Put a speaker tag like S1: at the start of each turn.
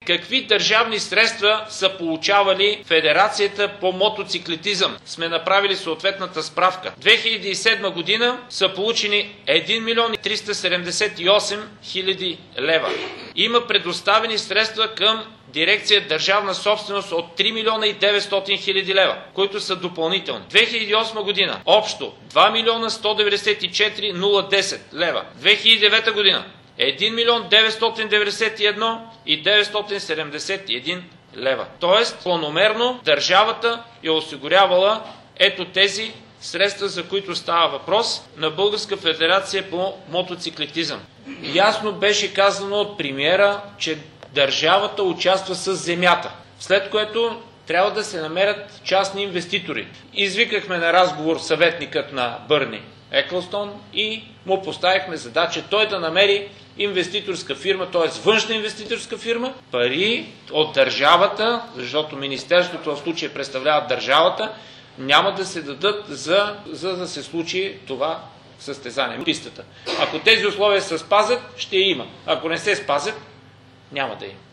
S1: какви държавни средства са получавали Федерацията по мотоциклетизъм. Сме направили съответната справка. 2007 година са получени 1 милион 378 хиляди лева. Има предоставени средства към дирекция държавна собственост от 3 милиона и 900 хиляди лева, които са допълнителни. 2008 година общо 2 милиона 194 010 лева. 2009 година 1 милион 991 и 971 лева. Тоест, планомерно държавата е осигурявала ето тези средства, за които става въпрос, на Българска федерация по мотоциклетизъм. Ясно беше казано от премиера, че държавата участва с земята, след което трябва да се намерят частни инвеститори. Извикахме на разговор съветникът на Бърни Еклстон и му поставихме задача той да намери инвеститорска фирма, т.е. външна инвеститорска фирма, пари от държавата, защото Министерството в случая представлява държавата, няма да се дадат за да се случи това състезание, пистата. Ако тези условия се спазят, ще има. Ако не се спазят, няма да има.